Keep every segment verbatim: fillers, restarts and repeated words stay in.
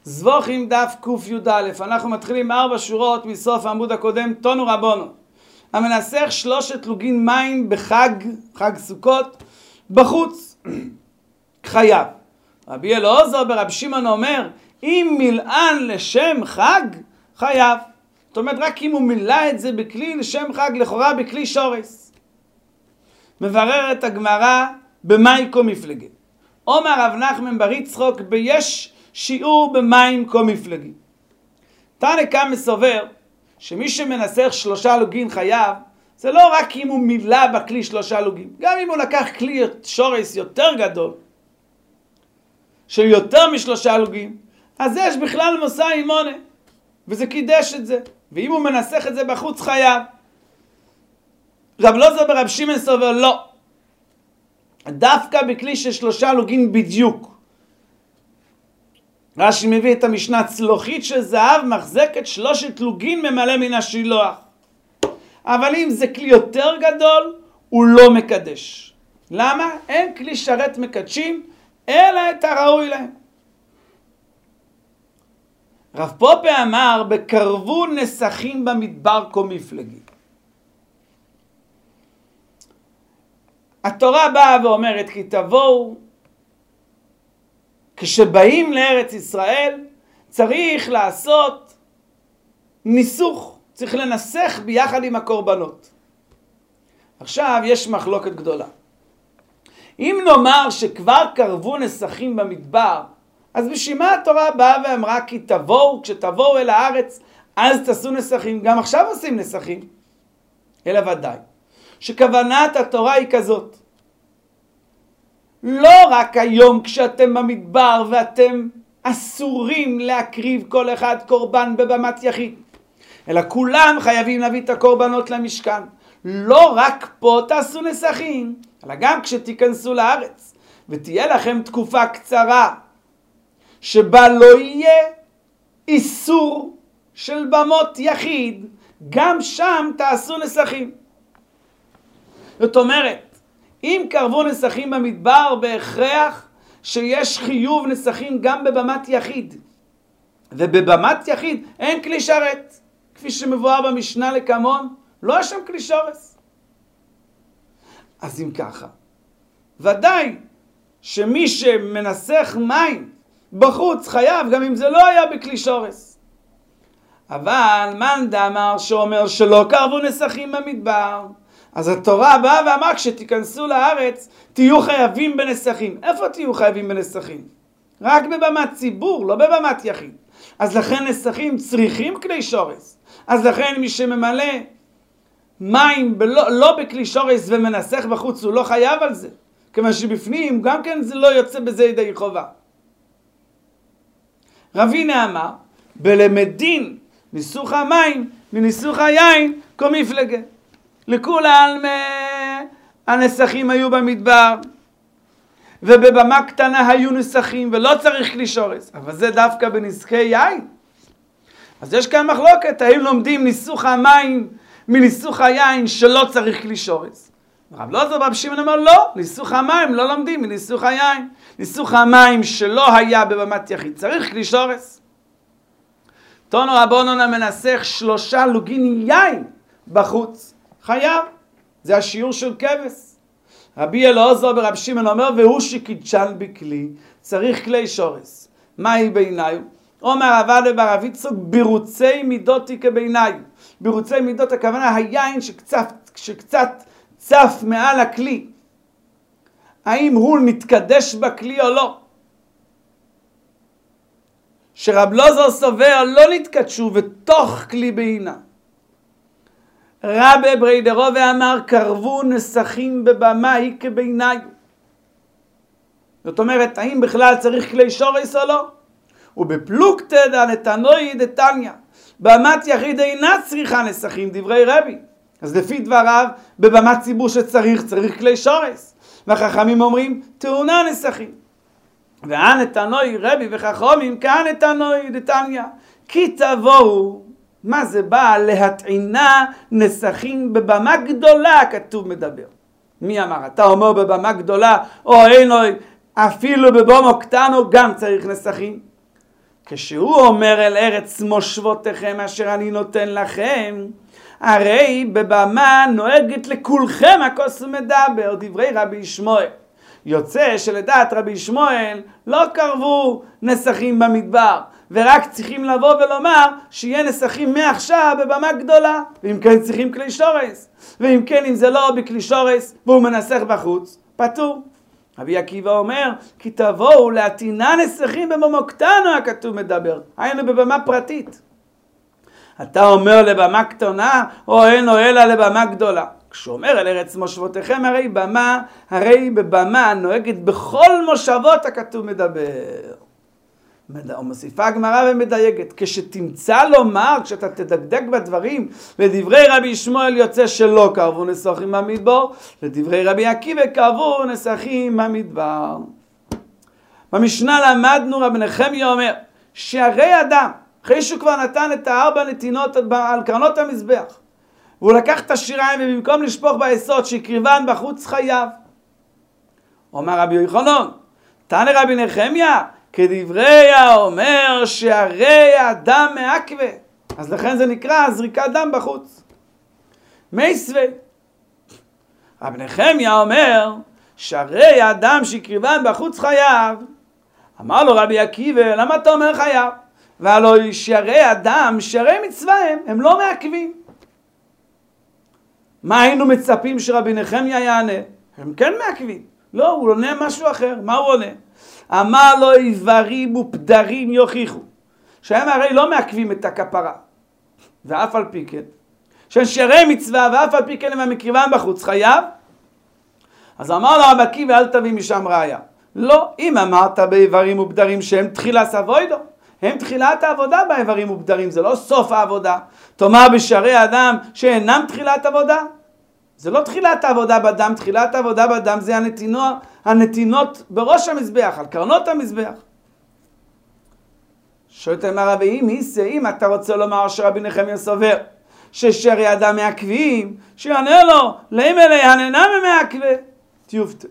זבוכים דף ק"א, אנחנו מתחילים ארבע שורות מסוף העמוד הקודם, תונו רבונו. המנסח שלושת לוגין מים בחג, חג סוכות, בחוץ, חייב. רבי אלעזר ברבי שמעון אומר, אם מילאן לשם חג, חייב. זאת אומרת, רק אם הוא מילא את זה בכלי לשם חג, לכאורה בכלי שורס. מבררת הגמרא במאי כה מפלגי. אומר רב נחמן בר יצחוק ביש שיעור במים כה מפלגי. תנא קמא סובר שמי שמנסח שלושה לוגין חייב, זה לא רק אם הוא מילא בכלי שלושה לוגין, גם אם הוא לקח כלי שורס יותר גדול, של יותר משלושה לוגין, אז יש בכלל מוסא אימונה, וזה קידש את זה, ואם הוא מנסח את זה בחוץ חייב. רב אלעזר ברבי שמעון סובר לא, דווקא בכלי של שלושה לוגין בדיוק. רש"י מביא את המשנה, צלוחית של זהב מחזקת שלושת לוגין ממלא מן השילוח. אבל אם זה כלי יותר גדול, הוא לא מקדש. למה? אין כלי שרת מקדשים, אלא את הראוי להם. רב פופה אמר, בקרבו נסכים במדבר כה מפלגי. התורה באה ואומרת, כי תבואו, כשבאים לארץ ישראל, צריך לעשות ניסוך, צריך לנסח ביחד עם הקורבנות. עכשיו יש מחלוקת גדולה. אם נאמר שכבר קרבו נסכים במדבר, אז בשביל מה התורה באה ואמרה, כי תבואו, כשתבואו אל הארץ, אז תעשו נסכים. גם עכשיו עושים נסכים. אלא ודאי, שכוונת התורה היא כזאת. לא רק היום כשאתם במדבר ואתם אסורים להקריב כל אחד קורבן בבמת יחיד, אלא כולם חייבים להביא את הקורבנות למשכן. לא רק פה תעשו נסכים, אלא גם כשתיכנסו לארץ ותהיה לכם תקופה קצרה שבה לא יהיה איסור של במות יחיד, גם שם תעשו נסכים. זאת אומרת, אם קרבו נסכים במדבר, בהכרח שיש חיוב נסכים גם בבמת יחיד. ובבמת יחיד אין כלי שרת. כפי שמבואר במשנה לקמון, לא יש שם כלי שורס. אז אם ככה, ודאי שמי שמנסח מים בחוץ חייב, גם אם זה לא היה בכלי שורס. אבל מאן דאמר שאומר שלא קרבו נסכים במדבר, אז התורה באה ואמרה, כשתיכנסו לארץ, תהיו חייבים בנסכים. איפה תהיו חייבים בנסכים? רק בבמת ציבור, לא בבמת יחיד. אז לכן נסכים צריכים כלי שורס. אז לכן מי שממלא מים בלא, לא בכלי שורס ומנסח בחוץ, הוא לא חייב על זה. כיוון שבפנים, גם כן זה לא יוצא בזה ידי חובה. רבינה אמר, בלמדין ניסוך המים מניסוך היין כה מפלגה. לכולם הנסכים היו במדבר, ובבמה קטנה היו נסכים, ולא צריך כלי שורס. אבל זה דווקא בנסחי יין. אז יש כאן מחלוקת, האם לומדים ניסוך המים מניסוך היין שלא צריך כלי שורס. רב אלעזר ברבי שמעון אומר לא, ניסוך המים לא לומדים מניסוך היין. ניסוך המים שלא היה בבמת יחיד, צריך כלי שורס. תונו רבונן המנסח שלושה לוגין יין בחוץ, חייב. זה השיעור של כבש. רבי אלעזר ברבי שמעון אומר, והוא שקידשן בכלי, צריך כלי שורס. מהי בעיניו? אומר עבד ברב יצחוק, בירוצי מידותי כבעיניו. בירוצי מידות הכוונה היין שקצת, שקצת צף מעל הכלי. האם הוא מתקדש בכלי או לא? שרב אלעזר סובר לא נתקדשו ותוך כלי בעינה. רבי בריידרו ואמר, קרבו נסכים בבמה היא כבעיניו. זאת אומרת, האם בכלל צריך כלי שורס או לא? ובפלוגתא דנתנאי דתניא, במת יחיד אינה צריכה נסכים, דברי רבי. אז לפי דבריו, בבמת ציבור שצריך, צריך כלי שורס. והחכמים אומרים, טעונה נסכים. והנתנאי רבי וחכמים, כהנתנאי דתניא, כי תבואו, מה זה בא? להטעינה נסכים בבמה גדולה, כתוב מדבר. מי אמר? אתה אומר בבמה גדולה, או אינו, אפילו בבומו קטנו גם צריך נסכים. כשהוא אומר אל ארץ מושבותיכם אשר אני נותן לכם, הרי בבמה נוהגת לכולכם הכוס ומדבר, דברי רבי ישמעאל. יוצא שלדעת רבי ישמעאל לא קרבו נסכים במדבר, ורק צריכים לבוא ולומר שיהיה נסכים מעכשיו בבמה גדולה, ואם כן צריכים כלי שורש, ואם כן אם זה לא בכלי שורש והוא מנסח בחוץ, פטור. רבי עקיבא אומר כי תבואו להתינה נסכים בממוקתנו הכתוב מדבר, היינו בבמה פרטית. אתה אומר לבמה קטנה או אין או אלא לבמה גדולה. כשהוא אומר אל ארץ מושבותיכם הרי במה, הרי בבמה נוהגת בכל מושבות הכתוב מדבר. ומוסיפה הגמרא ומדייגת, כשתמצא לומר, כשאתה תדקדק בדברים, לדברי רבי ישמעאל יוצא שלא קרבו נסכים במדבר, לדברי רבי עקיבא קרבו נסכים במדבר. במשנה למדנו רבי נחמיה אומר, שהרי אדם, אחרי שהוא כבר נתן את הארבע נתינות על קרנות המזבח, והוא לקח את השיריים ובמקום לשפוך ביסוד שהקריבן בחוץ חייב. אומר רבי יוחנן, תנא רבי נחמיה, כדברי האומר שהרי הדם מעכבה, אז לכן זה נקרא זריקת דם בחוץ. מייסווי, רבי נחמיה אומר שהרי הדם שהקריבן בחוץ חייב. אמר לו רבי עקיבא, למה אתה אומר חייב? והלוא שהרי הדם, שהרי מצווה הם, הם לא מעכבים. מה היינו מצפים שרבי נחמיה יענה? הם כן מעכבים. לא, הוא עונה משהו אחר. מה הוא עונה? אמר לו איברים ופדרים יוכיחו, שהם הרי לא מעכבים את הכפרה, ואף על פי כן, שהם שרי מצווה ואף על פי כן הם מקריבן בחוץ חייב. אז אמר לו רבי עקיבא אל תביא משם ראיה. לא, אם אמרת באיברים ופדרים שהם תחילה סבוידו, הם תחילת העבודה באיברים ובדרים, זה לא סוף העבודה. תאמר בשערי אדם שאינם תחילת עבודה. זה לא תחילת העבודה בדם, תחילת העבודה בדם זה הנתינות, הנתינות בראש המזבח, על קרנות המזבח. שואלת אמרה, ואם היסה, אם אתה רוצה לומר שרבי נחמיה סובר ששערי אדם מעכבים, שיענה לו, להם אלי הננה ממעכבה, תיובטה.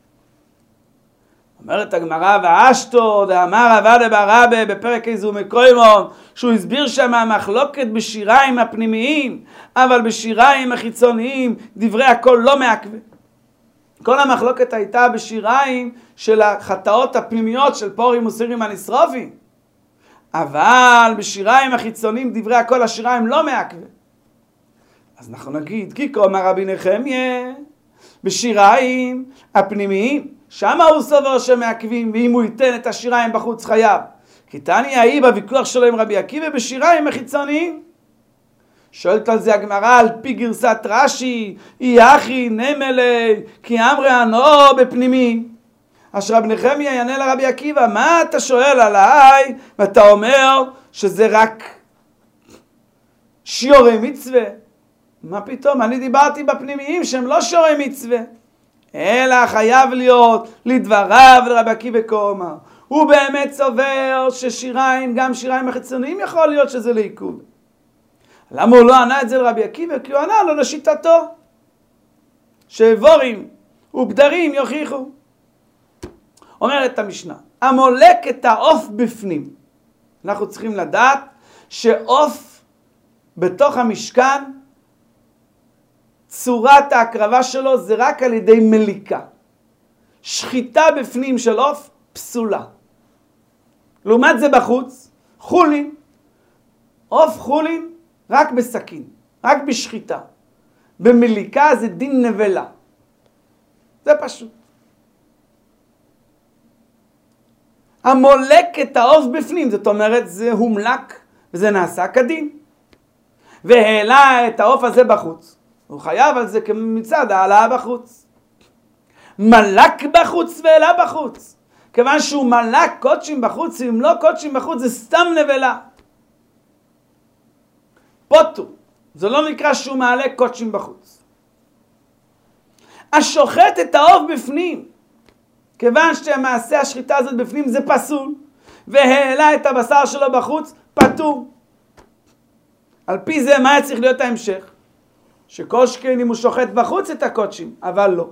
אומרת הגמרא, ואשתו דאמר עבד ברבה בפרק איזו מקוימון, שהוא הסביר שם המחלוקת בשיריים הפנימיים, אבל בשיריים החיצוניים דברי הכל לא מעכבה. כל המחלוקת הייתה בשיריים של החטאות הפנימיות של פורים וסירים הנשרופים, אבל בשיריים החיצוניים דברי הכל השיריים לא מעכבה. אז אנחנו נגיד, כי כה אמר רבי נחמיה, בשיריים הפנימיים שם הוא סובר שמעכבים, ואם הוא ייתן את השיריים בחוץ חייב. כי תניא היא בוויכוח שלו עם רבי עקיבא בשיריים החיצוניים. שואלת על זה הגמרא על פי גרסת רש"י, אי אחי נמלי כי אמרי ענו בפנימי. אשר רבי נחמיה יענה לרבי עקיבא, מה אתה שואל עליי ואתה אומר שזה רק שיעורי מצווה? מה פתאום? אני דיברתי בפנימיים שהם לא שיעורי מצווה, אלא חייב להיות לדבריו לרבי עקיבא כה אמר. הוא באמת סובר ששיריים, גם שיריים החיצוניים יכול להיות שזה לעיכוב. למה הוא לא ענה את זה לרבי עקיבא? כי הוא ענה לו לשיטתו שאיבורים ובדרים יוכיחו. אומרת המשנה, המולק את העוף בפנים. אנחנו צריכים לדעת שעוף בתוך המשכן, צורת ההקרבה שלו זה רק על ידי מליקה. שחיטה בפנים של עוף פסולה. לעומת זה בחוץ, חולין, עוף חולין רק בסכין, רק בשחיטה. במליקה זה דין נבלה. זה פשוט. המולק את העוף בפנים, זאת אומרת זה הומלק וזה נעשה כדין. והעלה את העוף הזה בחוץ. הוא חייב על זה כמצד העלה בחוץ. מלק בחוץ והעלה בחוץ. כיוון שהוא מלק קודשים בחוץ, אם לא קודשים בחוץ זה סתם נבלה. פוטו. זה לא נקרא שהוא מעלה קודשים בחוץ. השוחט את העוף בפנים. כיוון שהמעשה השחיטה הזאת בפנים זה פסול. והעלה את הבשר שלו בחוץ, פטור. על פי זה מה צריך להיות ההמשך? שקושקן אם הוא שוחט בחוץ את הקודשים, אבל לא.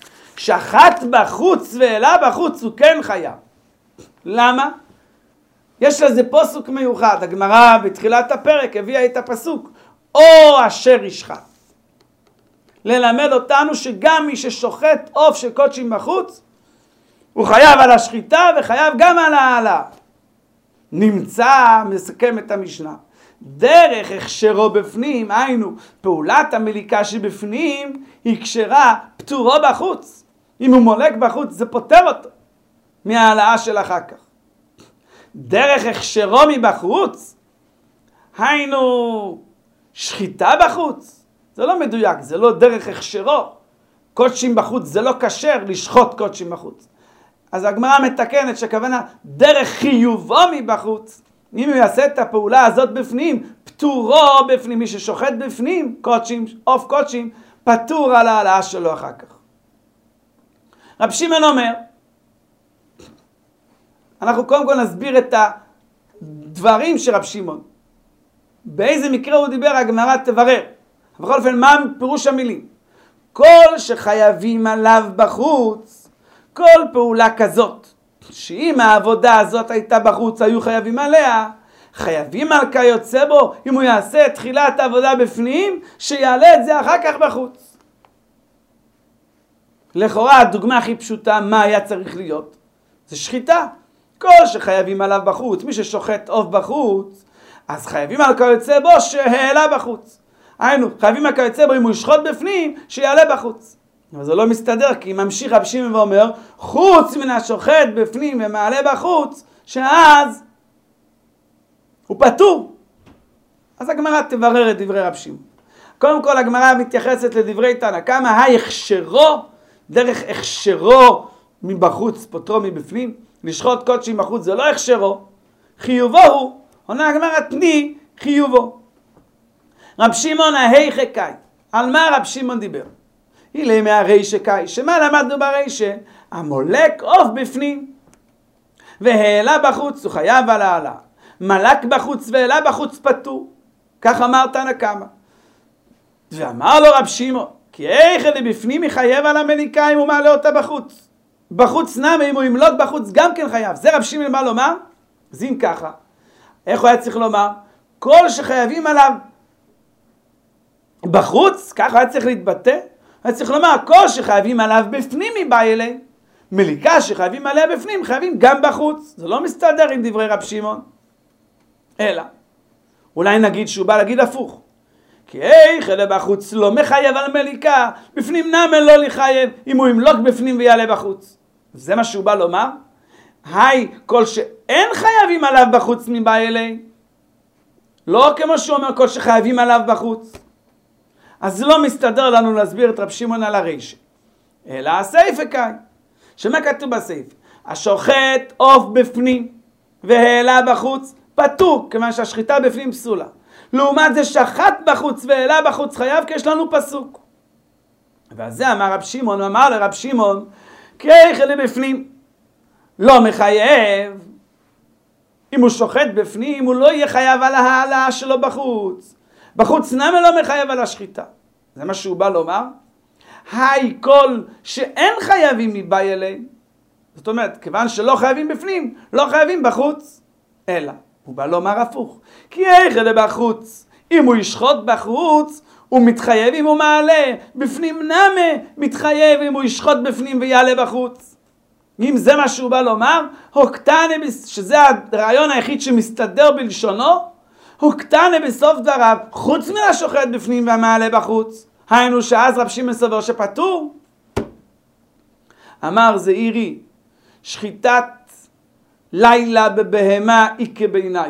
שחט בחוץ והעלה בחוץ הוא כן חייב. למה? יש לזה פסוק מיוחד. הגמרא בתחילת הפרק הביאה את הפסוק, או אשר ישחט. ללמד אותנו שגם מי ששוחט עוף של קודשים בחוץ, הוא חייב על השחיטה וחייב גם על העלה. נמצא, מסכם את המשנה, דרך הכשרו בפנים, היינו, פעולת המליקה שבפנים היא כשרה פטורו בחוץ. אם הוא מולק בחוץ זה פותר אותו מהעלאה של אחר כך. דרך הכשרו מבחוץ, היינו שחיטה בחוץ, זה לא מדויק, זה לא דרך הכשרו. קודשים בחוץ זה לא כשר לשחוט קודשים בחוץ. אז הגמרא מתקנת שכוונה דרך חיובו מבחוץ. אם הוא יעשה את הפעולה הזאת בפנים, פטורו בפנים, מי ששוחט בפנים, קודשים, עוף קודשים, פטור על העלאה שלו אחר כך. רב שמעון אומר, אנחנו קודם כל נסביר את הדברים של רב שמעון. באיזה מקרה הוא דיבר, הגמרא תברר. בכל אופן, מה פירוש המילים? כל שחייבים עליו בחוץ, כל פעולה כזאת, שאם העבודה הזאת הייתה בחוץ, היו חייבים עליה, חייבים על כיוצא בו, אם הוא יעשה את תחילת העבודה בפנים, שיעלה את זה אחר כך בחוץ. לכאורה, הדוגמה הכי פשוטה, מה היה צריך להיות? זה שחיטה. כל שחייבים עליו בחוץ, מי ששוחט עוף בחוץ, אז חייבים על כיוצא בו שהעלה בחוץ. היינו, חייבים על כיוצא בו, אם הוא ישחוט בפנים, שיעלה בחוץ. אבל זה לא מסתדר, כי ממשיך רב שמעון ואומר, חוץ מן השוחט בפנים ומעלה בחוץ, שאז הוא פטור. אז הגמרא תברר את דברי רב שמעון. קודם כל הגמרא מתייחסת לדברי תנא קמא, ההכשרו, דרך הכשרו מבחוץ, פוטרו מבפנים, לשחוט קודשים בחוץ זה לא הכשרו, חיובו הוא, עונה הגמרא תני חיובו. רב שמעון ההיכא קאי, על מה רב שמעון דיבר? הילה מהרישא קאי, שמה למדנו ברישא? המולק עוף בפנים והעלה בחוץ הוא חייב על העלה, מלק בחוץ והעלה בחוץ פטור, כך אמר תנא קמא. ואמר לו רב שמעון, כי היכא לבפנים יחייב על המליקה אם הוא מעלה אותה בחוץ, בחוץ נמי אם הוא ימלוק בחוץ גם כן חייב. זה רב שמעון בא לומר? אז אם ככה, איך הוא היה צריך לומר? כל שחייבים עליו בחוץ, ככה היה צריך להתבטא, היה צריך לומר כל שחייבים עליו בפנים מבא אלי, מליקה שחייבים עליה בפנים חייבים גם בחוץ. זה לא מסתדר עם דברי רב שמעון. אלא אולי נגיד שהוא בא להגיד הפוך, כי היכא לבחוץ לא מחייב על מליקה, בפנים נמי לא לחייב אם הוא ימלוק בפנים ויעלה בחוץ. זה מה שהוא בא לומר. היי, כל שאין חייבים עליו בחוץ מבא אלי, לא כמו שהוא אומר כל שחייבים עליו בחוץ. אז זה לא מסתדר לנו להסביר את רב שמעון על הרישא. אלא הסייפא קאי, שמה כתוב בסייפא? השוחט עוף בפנים והעלה בחוץ פטור, כיוון שהשחיטה בפנים פסולה. לעומת זה שחט בחוץ והעלה בחוץ חייב, כי יש לנו פסוק. ועל זה אמר רב שמעון, אמר לרב שמעון, כי היכא לבפנים לא מחייב, אם הוא שוחט בפנים הוא לא יהיה חייב על העלאה שלו בחוץ, בחוץ נמי לא מחייב על השחיטה. זה מה שהוא בא לומר. היי, כל שאין חייבים מבא אלי, זאת אומרת כיוון שלא חייבים בפנים לא חייבים בחוץ. אלא הוא בא לומר הפוך, כי היכא לבחוץ אם הוא ישחוט בחוץ הוא מתחייב אם הוא מעלה, בפנים נמי מתחייב אם הוא ישחוט בפנים ויעלה בחוץ. אם זה מה שהוא בא לומר, הוקטנה, שזה הרעיון היחיד שמסתדר בלשונו, הוקטנה בסוף דבריו, חוץ מן השוחט בפנים והמעלה בחוץ. היינו שאז רב שמעון סובר שפטור. אמר זעירי, שחיטת לילה בבהמה היא כבעיניי.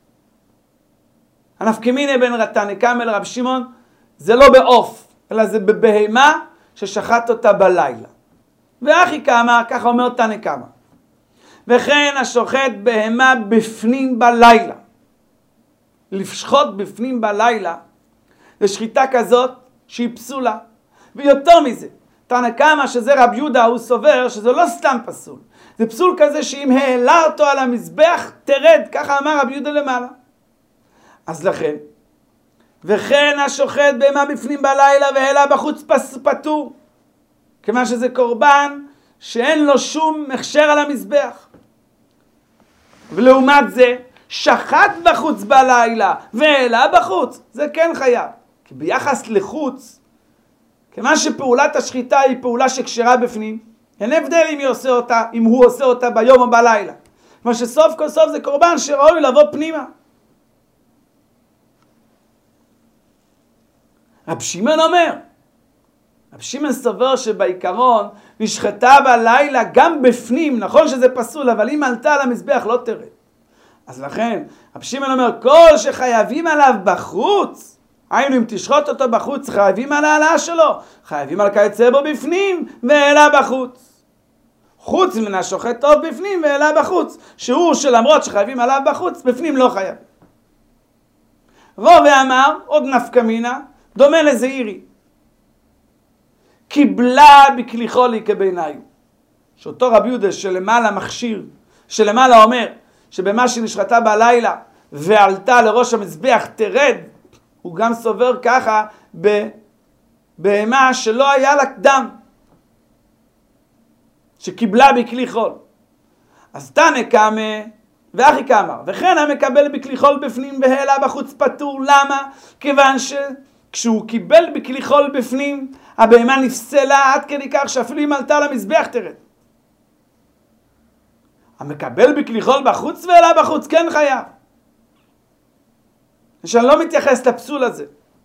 הנפקא מינה בין תנא קמא לרב שמעון, זה לא בעוף, אלא זה בבהמה ששחט אותה בלילה. ואחי כאמר, ככה אומר תנא קמא, וכן השוחט בהמה בפנים בלילה. לשחוט בפנים בלילה זה שחיטה כזאת שהיא פסולה. ויותר מזה, תנא קמא שזה רב יהודה, הוא סובר שזה לא סתם פסול, זה פסול כזה שאם העלה אותו על המזבח תרד, ככה אמר רב יהודה למעלה. אז לכן, וכן השוחט בהמה בפנים בלילה והעלה בחוץ פטור, כיוון שזה קורבן שאין לו שום הכשר על המזבח. ולעומת זה, שחט בחוץ בלילה והעלה בחוץ, זה כן חייב. כי ביחס לחוץ, כיוון שפעולת השחיטה היא פעולה שקשרה בפנים, אין הבדל אם, היא עושה אותה, אם הוא עושה אותה ביום או בלילה. כלומר שסוף כל סוף זה קורבן שראוי לבוא פנימה. רב שמעון אומר, רב שמעון סובר שבעיקרון נשחטה בלילה גם בפנים, נכון שזה פסול, אבל אם עלתה על המזבח לא תרד. אז לכן, רב שמעון אומר, כל שחייבים עליו בחוץ, היינו אם תשחוט אותו בחוץ, חייבים על העלה שלו, חייבים על כיוצא בו בפנים, והעלה בחוץ. חוץ מן השוחט טוב בפנים והעלה בחוץ, שהוא שלמרות שחייבים עליו בחוץ, בפנים לא חייב. רובה אמר, עוד נפקא מינה, דומה לזעירי. קיבלה בכליחו לי כבעיניו. שאותו רבי יהודה שלמעלה מכשיר, שלמעלה אומר, שבמה שנשחטה בלילה ועלתה לראש המזבח תרד, הוא גם סובר ככה בבהמה שלא היה לה דם, שקיבלה בכלי חול. אז תנא קמא ואחי כאמר, וכן המקבל בכלי חול בפנים והעלה בחוץ פטור. למה? כיוון שכשהוא קיבל בכלי חול בפנים, הבהמה נפסלה עד כדי כך שאפילו אם עלתה למזבח תרד. המקבל בכלי חול בחוץ והעלה בחוץ כן חייב. שאני לא מתייחס לפסול הזה.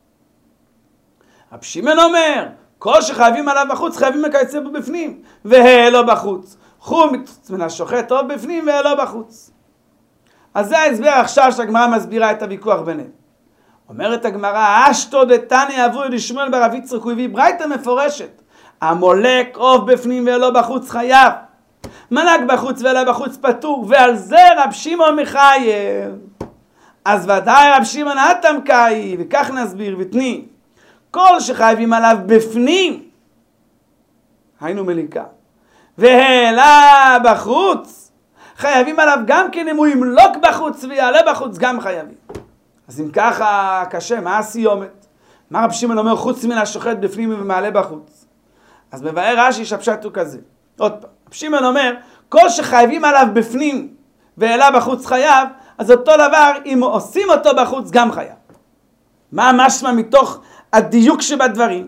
רב שמעון אומר, כל שחייבים עליו בחוץ, חייבים מכיוצא בו בפנים, והעלה בחוץ. חום מן השוחט טוב בפנים והעלה בחוץ. אז זה ההסבר עכשיו שהגמרא מסבירה את הוויכוח ביניהם. אומרת הגמרא, אשתו דתניא אבוי לשמואל ברב יצחק, הוא הביא ברייתא מפורשת. המולק עוף בפנים והעלה בחוץ חייב. מלק בחוץ והעלה בחוץ פטור, ועל זה רב שמעון מחייב. אז ודאי רב שמעון התם קאי, וכך נסביר ותני. כל שחייבים עליו בפנים, היינו מליקה, והעלה בחוץ, חייבים עליו גם כן אם הוא ימלוק בחוץ ויעלה בחוץ, גם חייבים. אז אם ככה קשה, מה הסיומת? מה רב שמעון אומר חוץ מן השוחט בפנים ומעלה בחוץ? אז מבאר רש"י שהפשט הוא כזה. עוד פעם, רב שמעון אומר, כל שחייבים עליו בפנים והעלה בחוץ חייב, אז אותו דבר אם עושים אותו בחוץ גם חייב. מה משמע מתוך הדיוק שבדברים?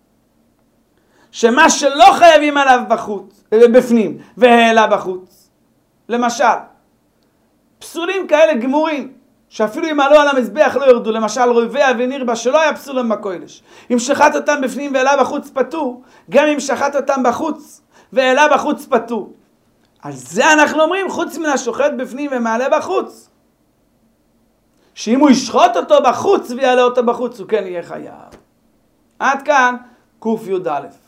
שמה שלא חייבים עליו בחוץ, בפנים והעלה בחוץ, למשל פסולים כאלה גמורים שאפילו אם עלו על המזבח לא ירדו, למשל רובה ונרבה שלא היה פסולם בקודש, אם שחט אותם בפנים והעלה בחוץ פטור, גם אם שחט אותם בחוץ והעלה בחוץ פטור. על זה אנחנו אומרים חוץ מן השוחט בפנים ומעלה בחוץ, שאם הוא ישחוט אותו בחוץ ויעלה אותו בחוץ הוא כן יהיה חייב. עד כאן קוף י' א'.